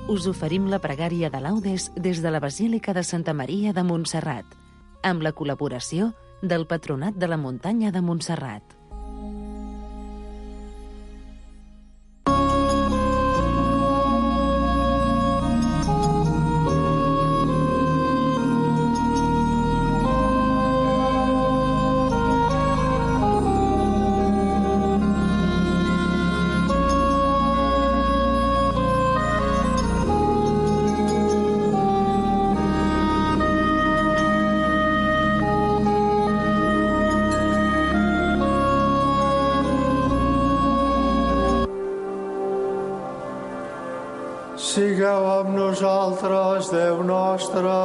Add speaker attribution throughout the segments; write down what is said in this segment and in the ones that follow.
Speaker 1: us oferim la pregària de laudes des de la Basílica de Santa Maria de Montserrat, amb la col·laboració del Patronat de la Muntanya de Montserrat.
Speaker 2: Sigueu amb nosaltres, Déu nostre.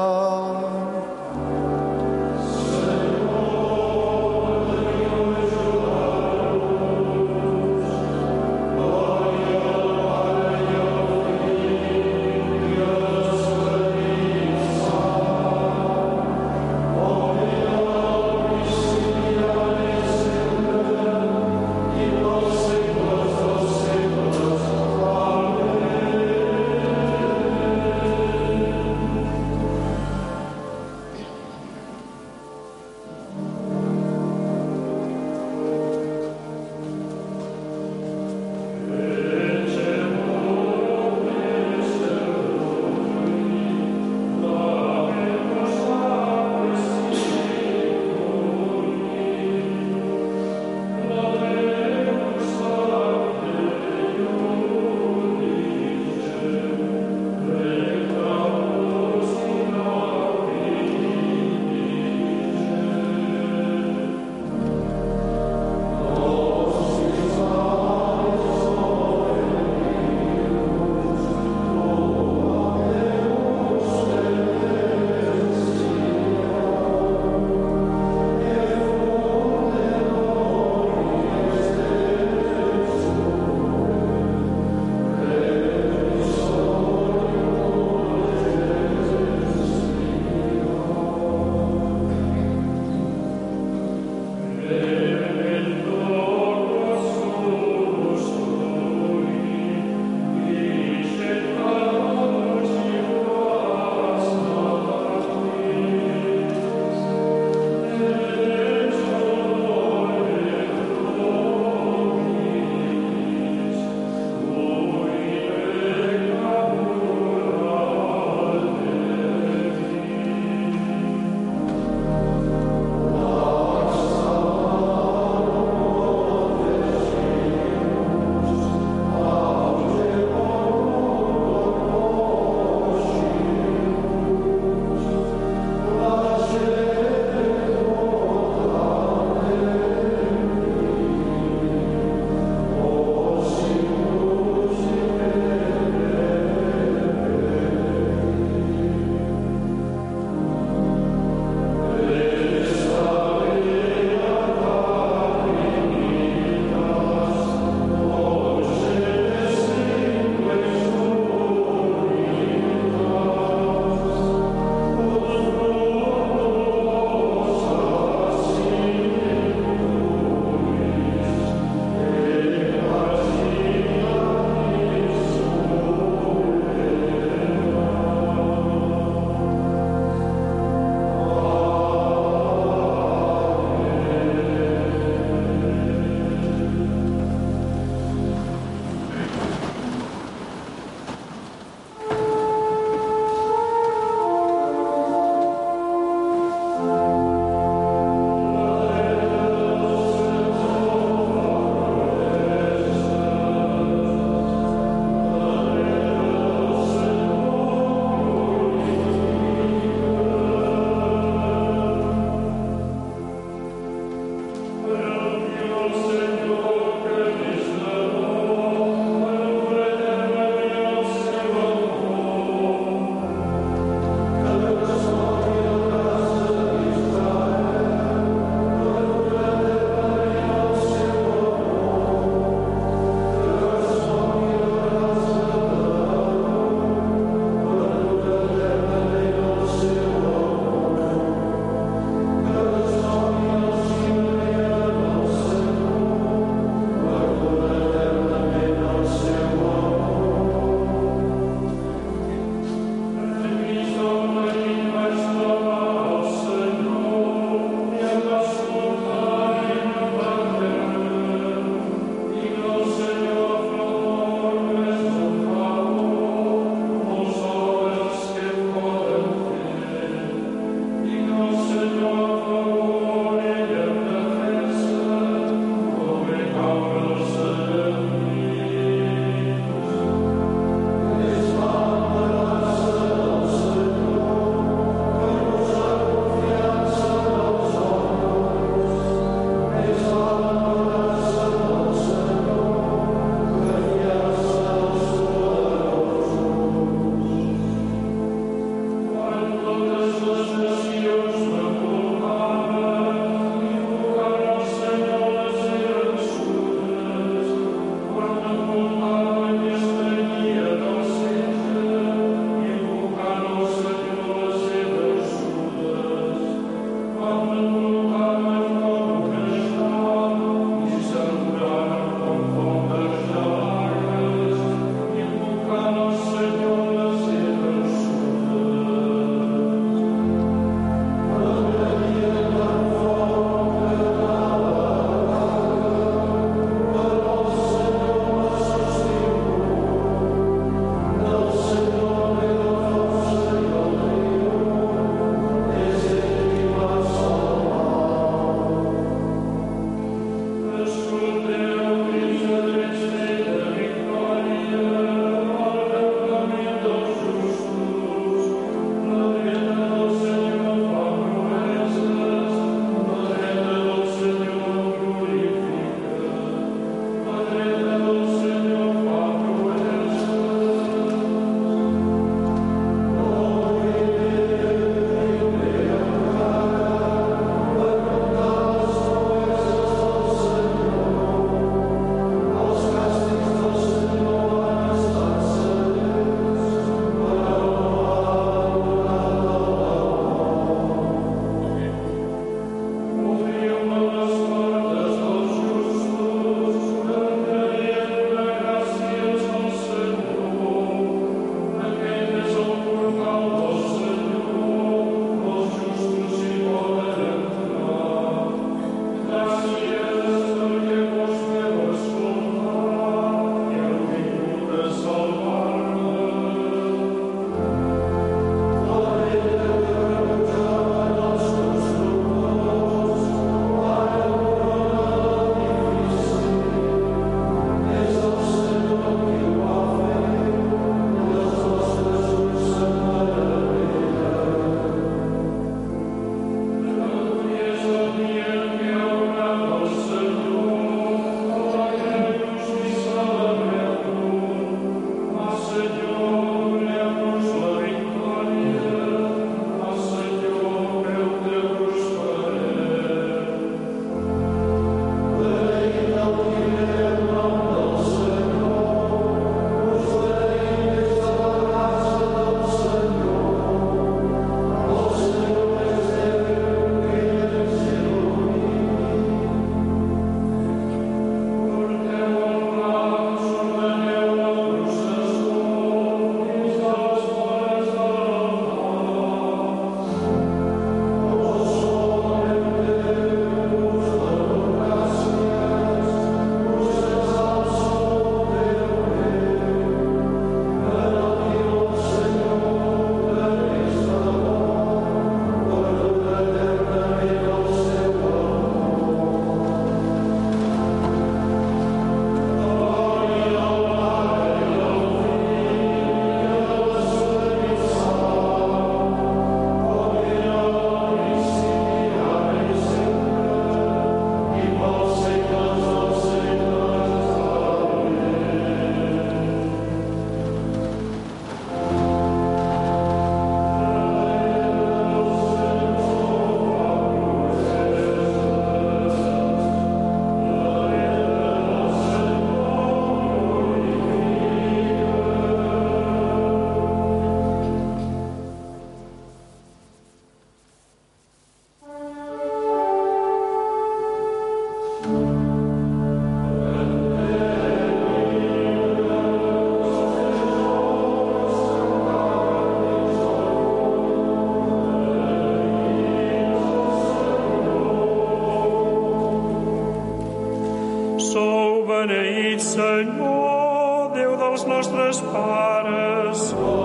Speaker 3: vostres pares.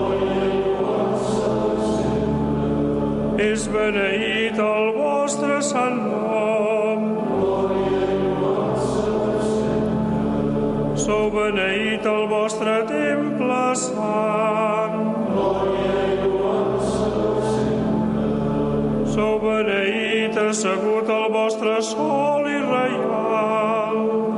Speaker 3: És beneït el vostre sant nom. Sou beneït el vostre temple sant. Sou beneït assegut al vostre sol i reial.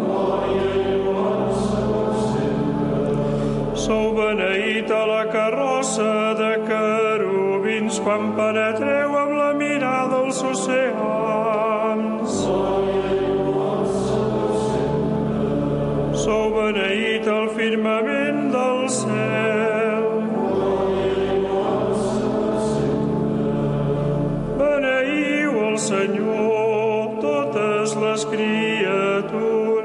Speaker 3: Sou beneït a la carrossa de querubins quan penetreu amb la mirada als oceans. Sou beneït al firmament del cel. Beneïu el Senyor, totes les criatures.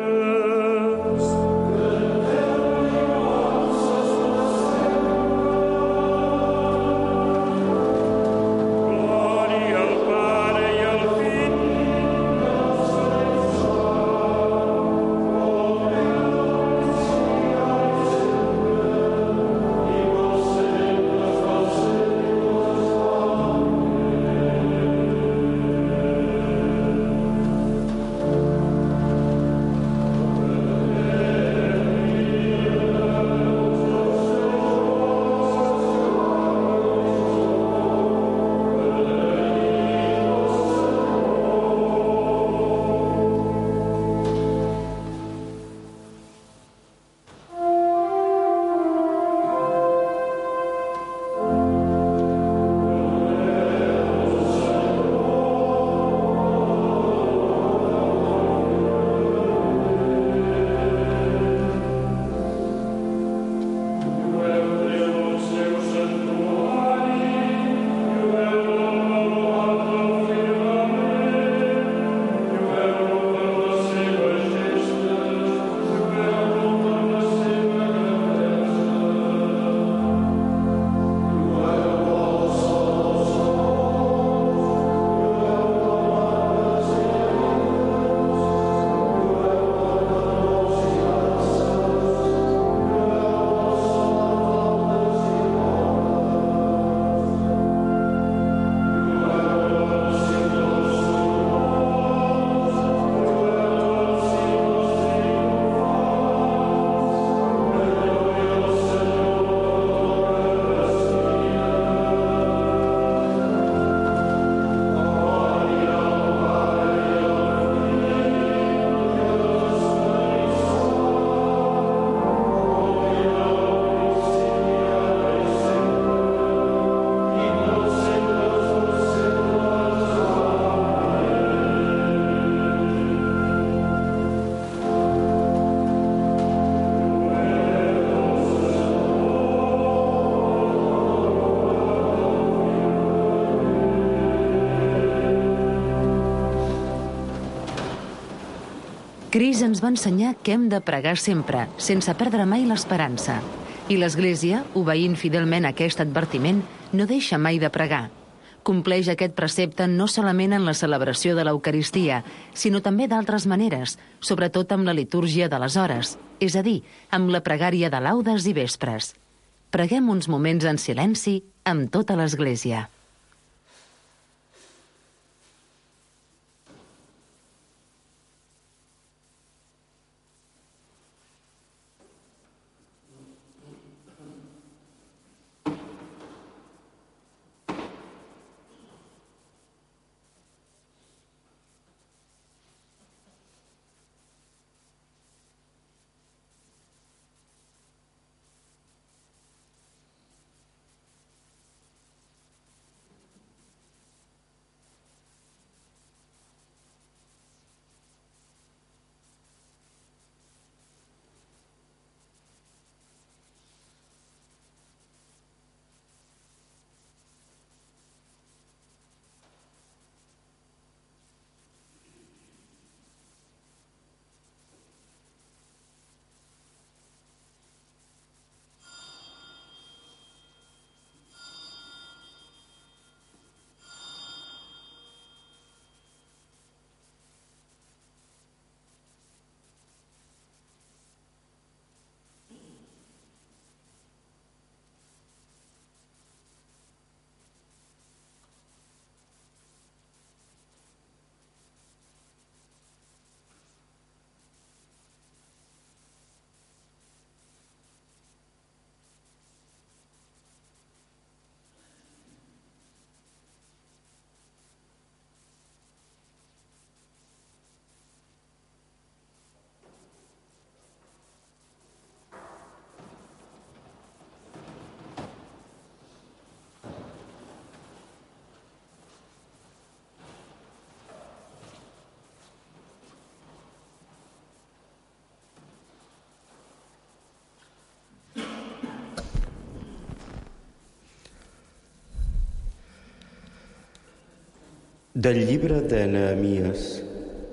Speaker 1: Cris ens va ensenyar que hem de pregar sempre, sense perdre mai l'esperança. I l'Església, obeint fidelment aquest advertiment, no deixa mai de pregar. Compleix aquest precepte no solament en la celebració de l'Eucaristia, sinó també d'altres maneres, sobretot amb la litúrgia de les hores, és a dir, amb la pregària de laudes i vespres. Preguem uns moments en silenci amb tota l'Església.
Speaker 4: Del llibre de Nehemies.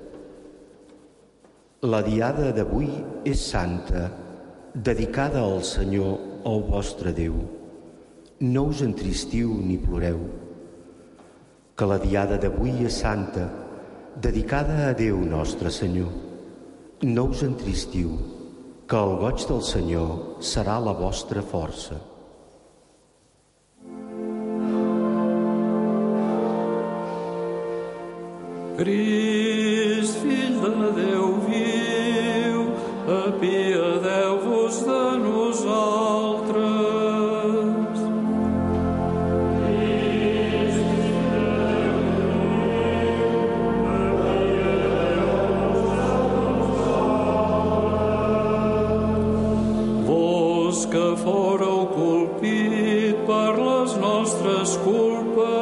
Speaker 4: La diada d'avui és santa, dedicada al Senyor, el vostre Déu. No us entristiu ni ploreu. Que la diada d'avui és santa, dedicada a Déu nostre Senyor. No us entristiu, que el goig del Senyor serà la vostra força.
Speaker 3: Crist, fill de Déu viu, apiadeu-vos de nosaltres. Crist, fill de Déu viu, apiadeu-vos de nosaltres. Vos que fóreu colpit per les nostres culpes,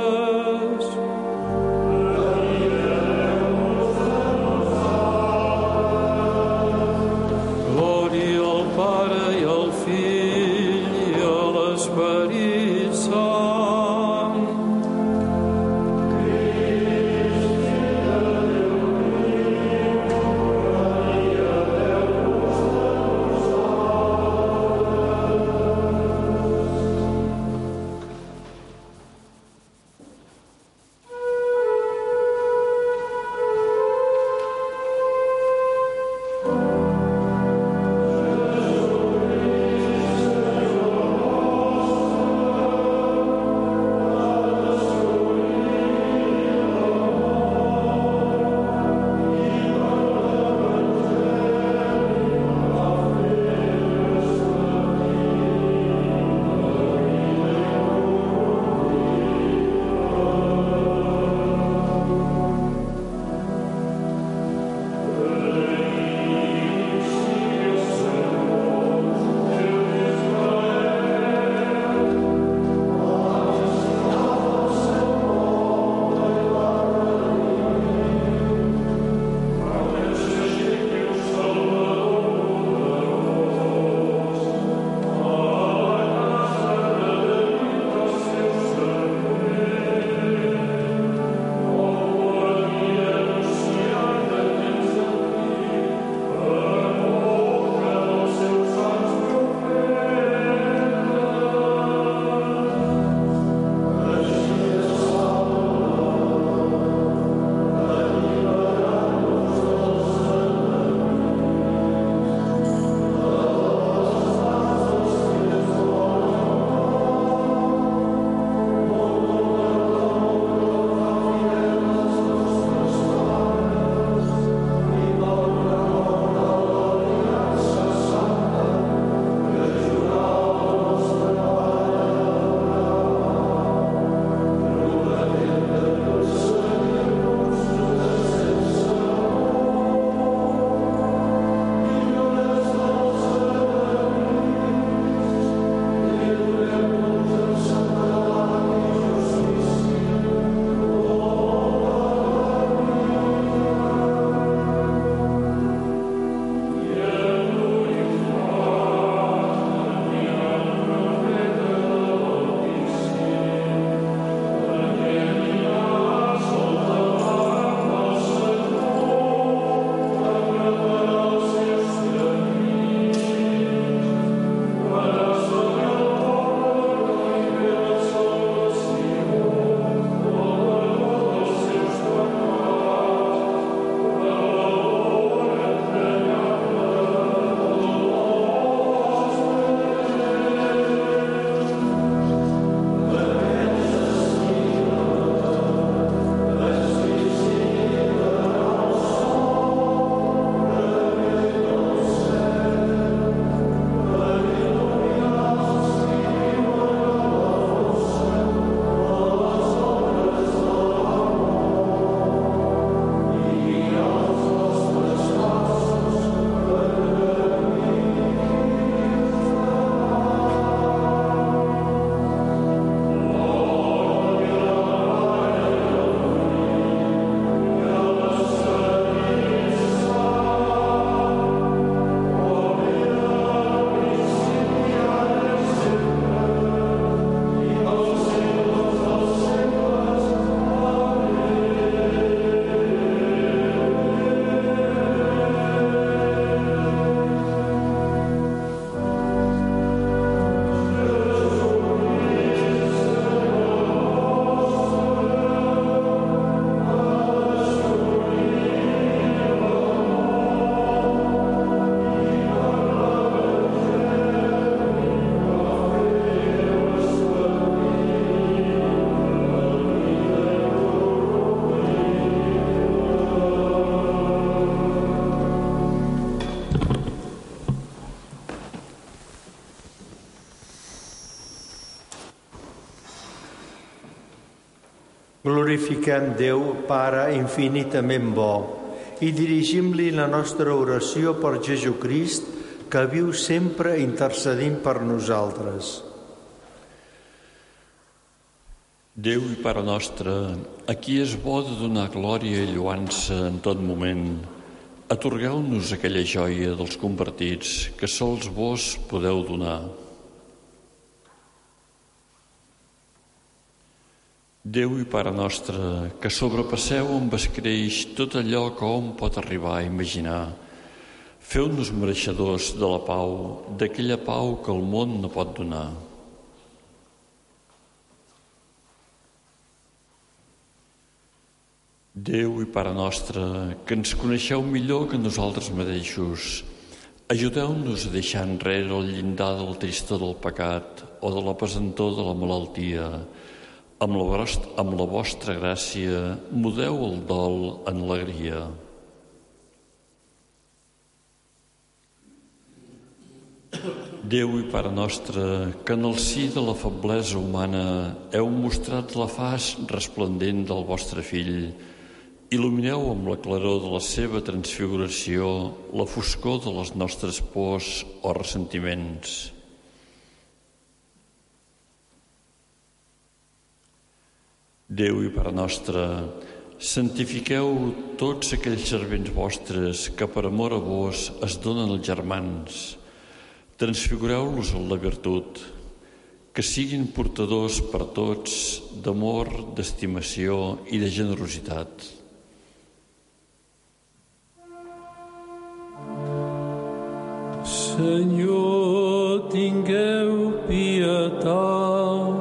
Speaker 2: Glorifiquem Déu, Pare infinitament bo, i dirigim-li la nostra oració per Jesucrist, que viu sempre intercedint per nosaltres.
Speaker 5: Déu i Pare nostre, a qui és bo de donar glòria i lloança en tot moment, atorgueu-nos aquella joia dels convertits que sols vos podeu donar. Déu i Pare nostre, que sobrepasseu amb escreix tot allò que hom pot arribar a imaginar, feu-nos mereixedors de la pau, d'aquella pau que el món no pot donar. Déu i Pare nostre, que ens coneixeu millor que nosaltres mateixos, ajudeu-nos a deixar enrere el llindar del tristor del pecat o de la pesantor de la malaltia. Amb la vostra gràcia, mudeu el dol en alegria. Déu i Pare nostre, que en el si de la feblesa humana heu mostrat la faç resplendent del vostre Fill, il·lumineu amb la claror de la seva transfiguració la foscor de les nostres pors o ressentiments. Déu i Pare nostre, santifiqueu tots aquells servents vostres que per amor a vos es donen els germans. Transfigureu-los en la virtut, que siguin portadors per tots d'amor, d'estimació i de generositat.
Speaker 3: Senyor, tingueu pietat.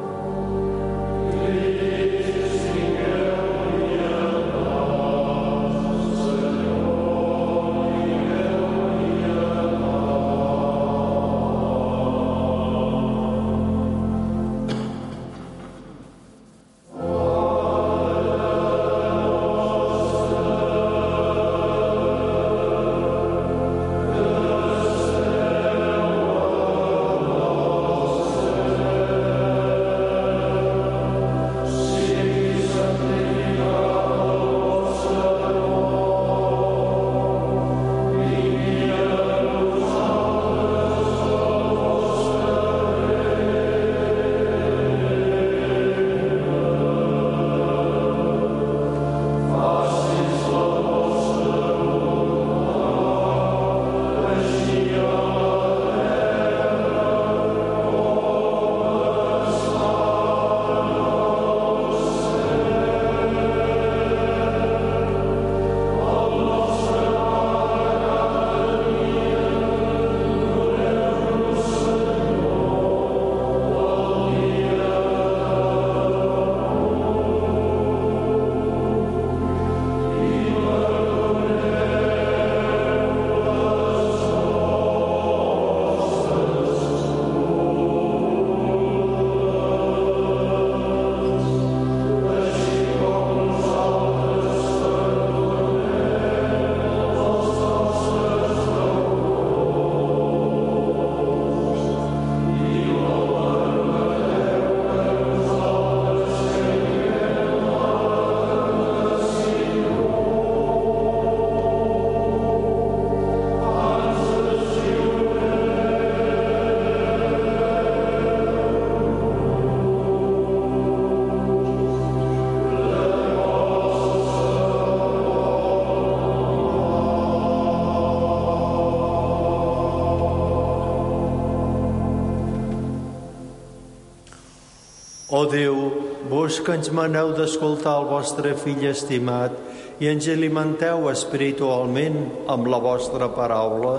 Speaker 2: Ó Déu, vos que ens maneu d'escoltar el vostre Fill estimat i ens alimenteu espiritualment amb la vostra paraula,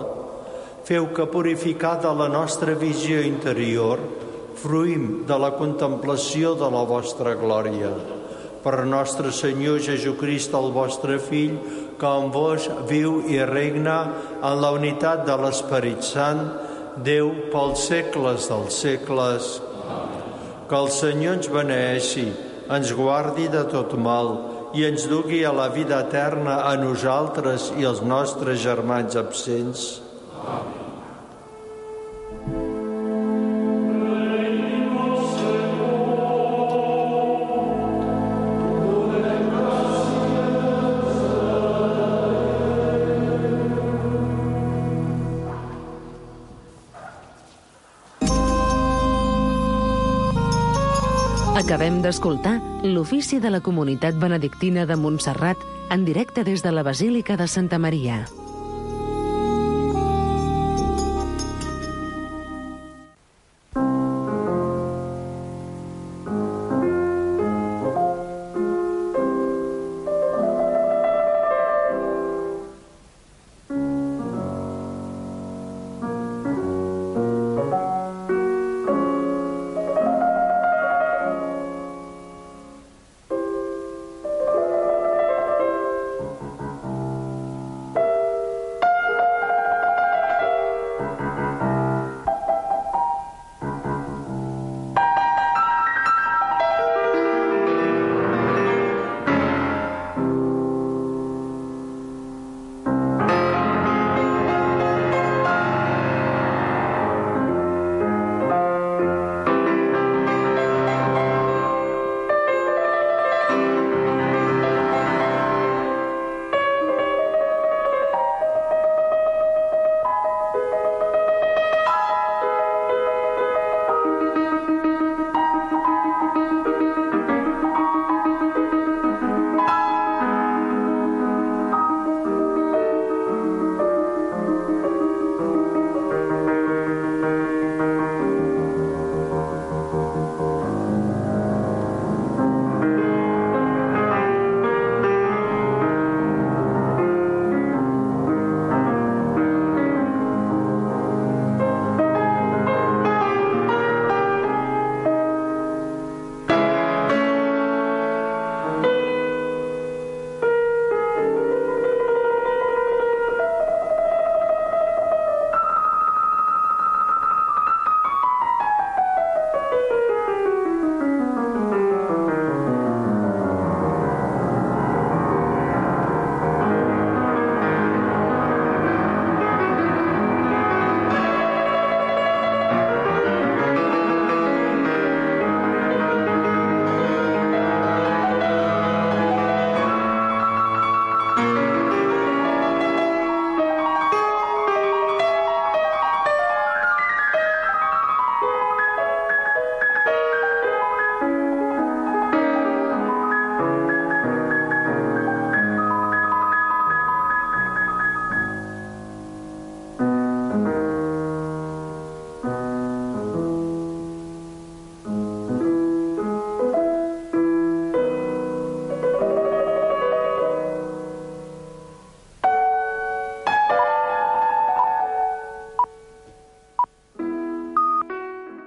Speaker 2: feu que, purificada la nostra visió interior, fruïm de la contemplació de la vostra glòria. Per nostre Senyor Jesucrist, el vostre Fill, que amb vos viu i regna en la unitat de l'Esperit Sant, Déu pels segles dels segles. Que el Senyor ens beneeixi, ens guardi de tot mal i ens dugui a la vida eterna a nosaltres i als nostres germans absents. Amén.
Speaker 1: Acabem d'escoltar l'ofici de la Comunitat Benedictina de Montserrat en directe des de la Basílica de Santa Maria.